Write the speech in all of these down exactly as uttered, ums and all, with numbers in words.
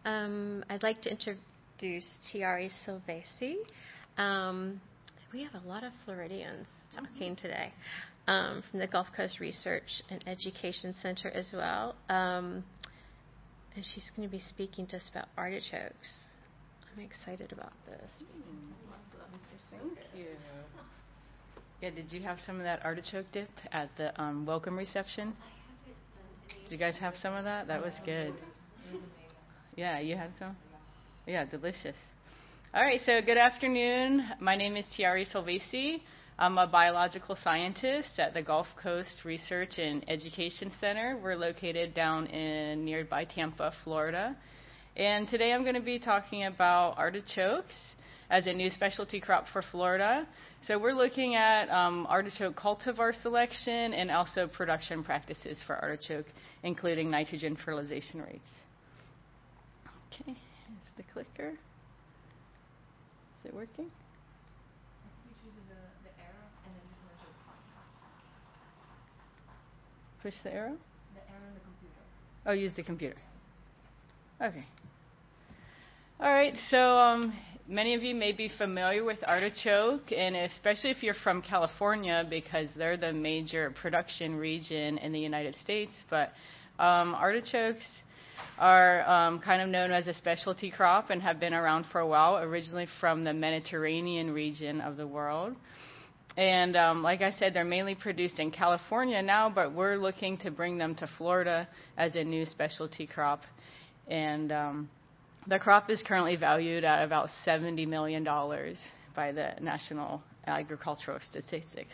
Um, I'd like to introduce Thierry Silvesi. Um, we have a lot of Floridians talking today um, from the Gulf Coast Research and Education Center as well. Um, and she's going to be speaking to us about artichokes. I'm excited about this. Thank you. Yeah, did you have some of that artichoke dip at the um, welcome reception? Did you guys have some of that? That was good. Yeah, you had some? Yeah, delicious. All right, so good afternoon. My name is Thierry Silvesi. I'm a biological scientist at the Gulf Coast Research and Education Center. We're located down in nearby Tampa, Florida. And today I'm going to be talking about artichokes as a new specialty crop for Florida. So we're looking at um, artichoke cultivar selection and also production practices for artichoke, including nitrogen fertilization rates. Okay, here's the clicker. Is it working? Push the arrow? The arrow in the computer. Oh, use the computer. Okay. All right, so um, many of you may be familiar with artichoke, and especially if you're from California, because they're the major production region in the United States. But um, artichokes are um, kind of known as a specialty crop and have been around for a while, originally from the Mediterranean region of the world. And um, like I said, they're mainly produced in California now, but we're looking to bring them to Florida as a new specialty crop. And um, the crop is currently valued at about seventy million dollars by the National Agricultural Statistics.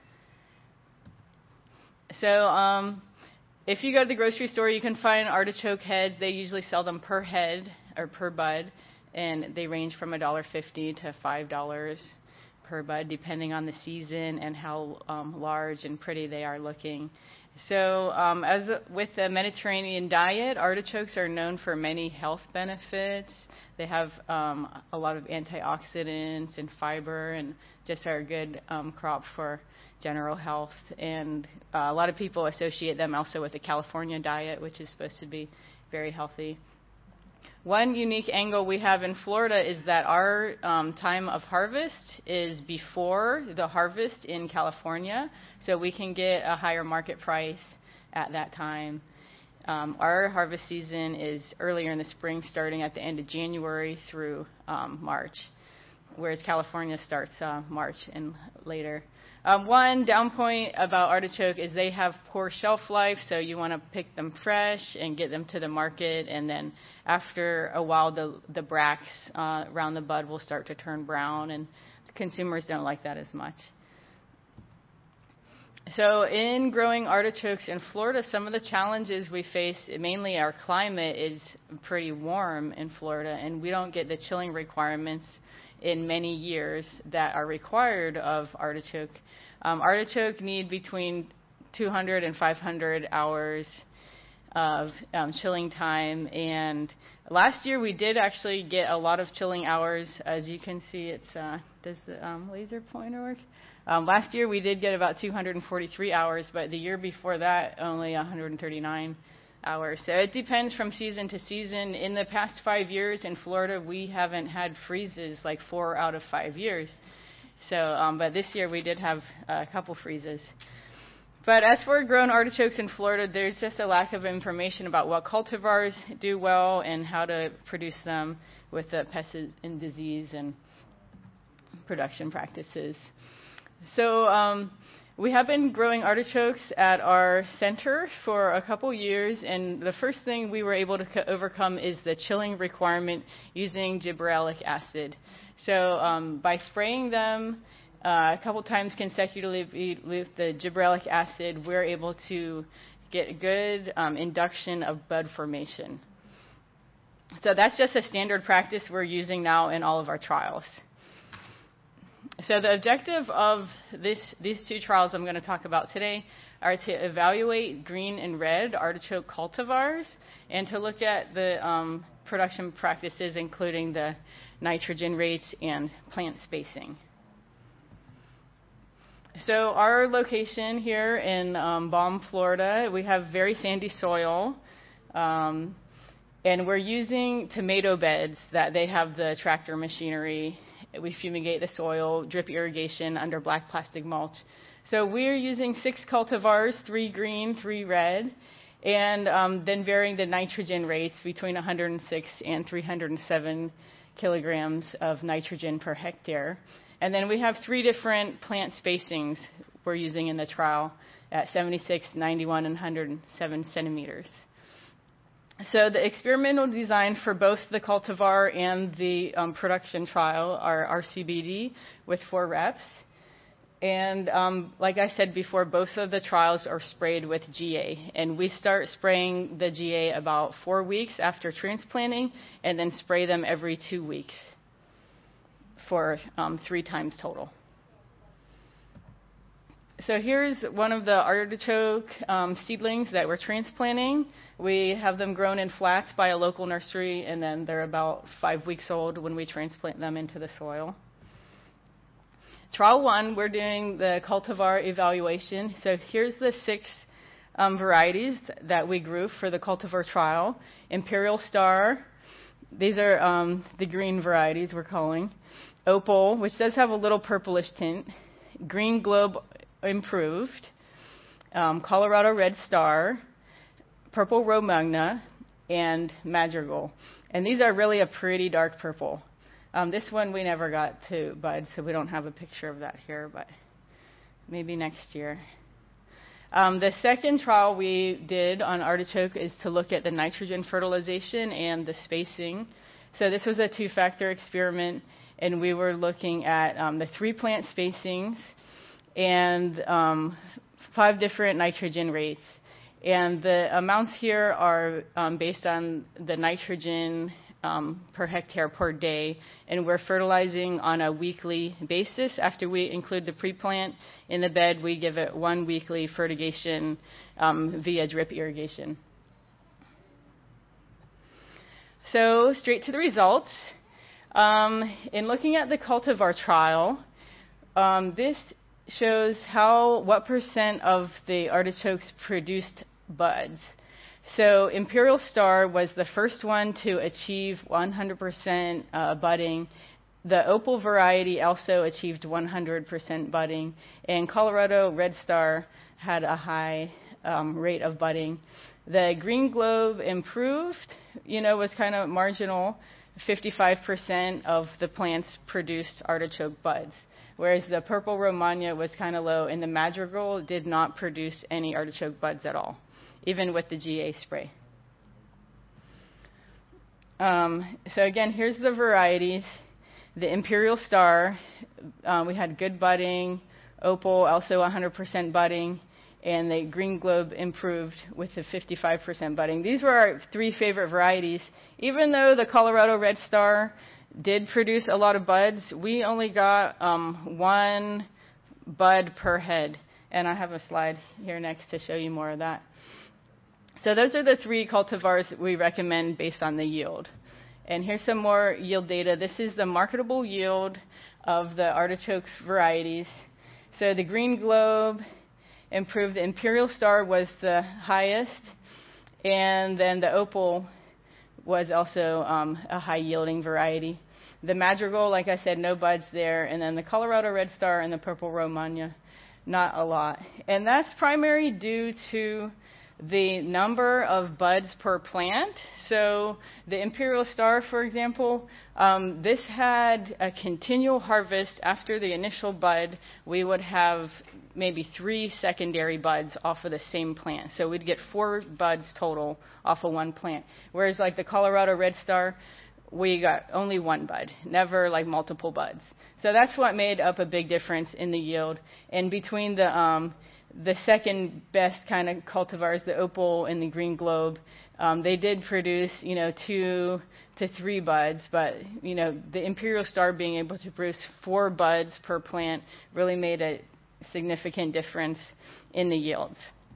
So um, if you go to the grocery store, you can find artichoke heads. They usually sell them per head or per bud, and they range from one dollar fifty to five dollars per bud, depending on the season and how um, large and pretty they are looking. So um, as a, with the Mediterranean diet, artichokes are known for many health benefits. They have um, a lot of antioxidants and fiber, and just are a good um, crop for general health. And uh, a lot of people associate them also with the California diet, which is supposed to be very healthy. One unique angle we have in Florida is that our um, time of harvest is before the harvest in California, so we can get a higher market price at that time. Um, our harvest season is earlier in the spring, starting at the end of January through um, March, whereas California starts uh, March and later. Um, one down point about artichoke is they have poor shelf life, so you want to pick them fresh and get them to the market, and then after a while the, the bracts uh, around the bud will start to turn brown, and consumers don't like that as much. So in growing artichokes in Florida, some of the challenges we face, mainly our climate is pretty warm in Florida, and we don't get the chilling requirements in many years that are required of artichoke. Um, artichoke need between two hundred and five hundred hours of um, chilling time, and last year we did actually get a lot of chilling hours. As you can see, it's uh, does the um, laser pointer work? Um, last year we did get about two hundred forty-three hours, but the year before that only one hundred thirty-nine hours. So it depends from season to season. In the past five years in Florida, we haven't had freezes like four out of five years. So, um, but this year we did have a couple freezes. But as for grown artichokes in Florida, there's just a lack of information about what cultivars do well and how to produce them with the pests and disease and production practices. So um, we have been growing artichokes at our center for a couple years, and the first thing we were able to co- overcome is the chilling requirement using gibberellic acid. So um, by spraying them uh, a couple times consecutively with the gibberellic acid, we're able to get a good um, induction of bud formation. So that's just a standard practice we're using now in all of our trials. So the objective of this, these two trials I'm going to talk about today are to evaluate green and red artichoke cultivars and to look at the um, production practices, including the nitrogen rates and plant spacing. So our location here in um, Balm, Florida, we have very sandy soil. Um, And we're using tomato beds that they have the tractor machinery. We fumigate the soil, drip irrigation under black plastic mulch. So we're using six cultivars, three green, three red, and um, then varying the nitrogen rates between one hundred six and three hundred seven kilograms of nitrogen per hectare. And then we have three different plant spacings we're using in the trial at seventy-six, ninety-one, and one hundred seven centimeters. So the experimental design for both the cultivar and the um, production trial are R C B D with four reps. And um, like I said before, both of the trials are sprayed with G A. And we start spraying the G A about four weeks after transplanting, and then spray them every two weeks for um, three times total. So here's one of the artichoke um, seedlings that we're transplanting. We have them grown in flats by a local nursery, and then they're about five weeks old when we transplant them into the soil. Trial one, we're doing the cultivar evaluation. So here's the six um, varieties that we grew for the cultivar trial. Imperial Star, these are um, the green varieties we're calling. Opal, which does have a little purplish tint. Green Globe Improved. Um, Colorado Red Star. Purple Romagna, and Madrigal. And these are really a pretty dark purple. Um, this one we never got to bud, so we don't have a picture of that here, but maybe next year. Um, the second trial we did on artichoke is to look at the nitrogen fertilization and the spacing. So this was a two-factor experiment, and we were looking at um, the three plant spacings and um, five different nitrogen rates. And the amounts here are um, based on the nitrogen um, per hectare per day, and we're fertilizing on a weekly basis. After we include the pre-plant in the bed, we give it one weekly fertigation um, via drip irrigation. So straight to the results. Um, in looking at the cultivar trial, um, this shows how what percent of the artichokes produced buds. So Imperial Star was the first one to achieve one hundred percent uh, budding. The Opal variety also achieved one hundred percent budding, and Colorado Red Star had a high um, rate of budding. The Green Globe Improved, you know, was kind of marginal. fifty-five percent of the plants produced artichoke buds, whereas the Purple Romagna was kind of low, and the Madrigal did not produce any artichoke buds at all, even with the G A spray. Um, so again, here's the varieties. The Imperial Star, uh, we had good budding. Opal, also one hundred percent budding. And the Green Globe Improved with the fifty-five percent budding. These were our three favorite varieties. Even though the Colorado Red Star did produce a lot of buds, we only got um, one bud per head. And I have a slide here next to show you more of that. So those are the three cultivars that we recommend based on the yield. And here's some more yield data. This is the marketable yield of the artichoke varieties. So the Green Globe Improved, the Imperial Star was the highest, and then the Opal was also um, a high-yielding variety. The Madrigal, like I said, no buds there, and then the Colorado Red Star and the Purple Romagna, not a lot. And that's primarily due to the number of buds per plant. So the Imperial Star, for example, um, this had a continual harvest. After the initial bud, we would have maybe three secondary buds off of the same plant. So we'd get four buds total off of one plant. Whereas like the Colorado Red Star, we got only one bud, never like multiple buds. So that's what made up a big difference in the yield. And between the um, the second best kind of cultivars, the Opal and the Green Globe, um, they did produce, you know, two to three buds, but, you know, the Imperial Star being able to produce four buds per plant really made a significant difference in the yields.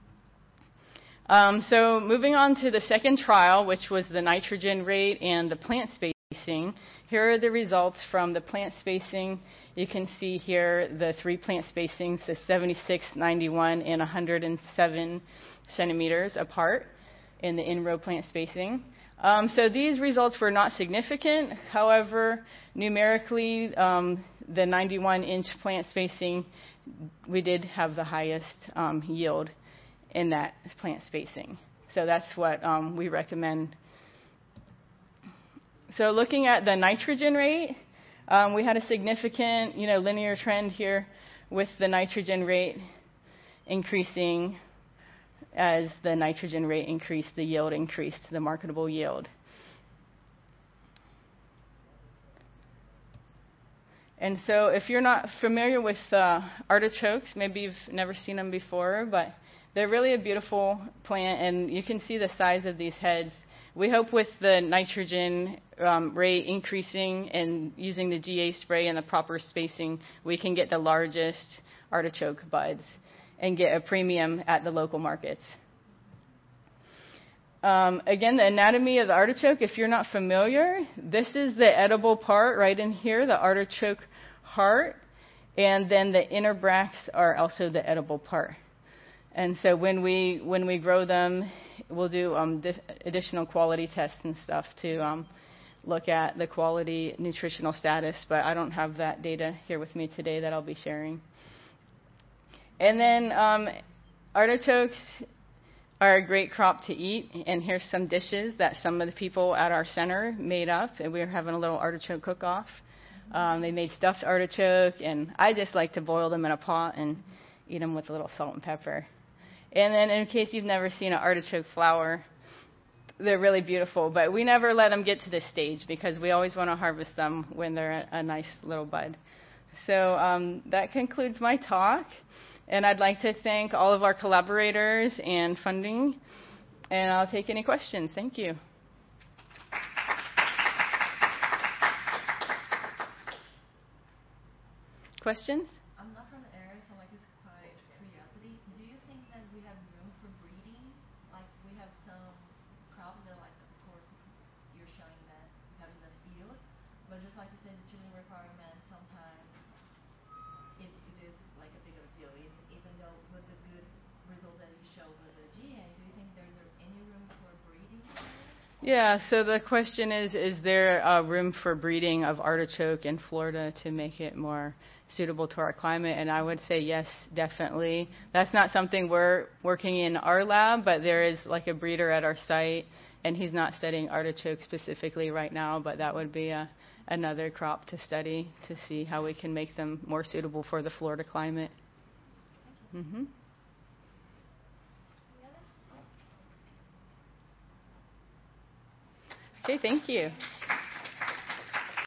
Um, so moving on to the second trial, which was the nitrogen rate and the plant spacing. Here are the results from the plant spacing. You can see here the three plant spacings, the seventy-six, ninety-one, and one hundred seven centimeters apart in the in-row plant spacing. Um, so these results were not significant. However, numerically, um, the ninety-one inch plant spacing, we did have the highest um, yield in that plant spacing. So that's what um, we recommend. So looking at the nitrogen rate, um, we had a significant, you know, linear trend here with the nitrogen rate increasing. As the nitrogen rate increased, the yield increased, the marketable yield. And so if you're not familiar with uh, artichokes, maybe you've never seen them before, but they're really a beautiful plant, and you can see the size of these heads. We hope with the nitrogen um, rate increasing and using the G A spray and the proper spacing, we can get the largest artichoke buds and get a premium at the local markets. Um, again, the anatomy of the artichoke, if you're not familiar, this is the edible part right in here, the artichoke heart, and then the inner bracts are also the edible part. And so when we when we grow them, we'll do um, di- additional quality tests and stuff to um, look at the quality nutritional status, but I don't have that data here with me today that I'll be sharing. And then um, artichokes are a great crop to eat, and here's some dishes that some of the people at our center made up, and we were having a little artichoke cook-off. Um, they made stuffed artichoke, and I just like to boil them in a pot and eat them with a little salt and pepper. And then in case you've never seen an artichoke flower, they're really beautiful, but we never let them get to this stage because we always want to harvest them when they're a, a nice little bud. So um, that concludes my talk. And I'd like to thank all of our collaborators and funding, and I'll take any questions. Thank you. Questions? I'm not from the area, so like it's quite curiosity. Do you think that we have room for breeding? Like we have some crops that, like, of course, you're showing that we have enough yield, but just like you said, the chilling requirement sometimes. It, it is like a big of a deal, even, even though with the good results that you show with the G A, do you think there's any room for breeding? Yeah, so the question is, is there uh, room for breeding of artichoke in Florida to make it more suitable to our climate? And I would say yes, definitely. That's not something we're working in our lab, but there is like a breeder at our site, and he's not studying artichoke specifically right now, but that would be a another crop to study to see how we can make them more suitable for the Florida climate. Mm-hmm. Okay, thank you.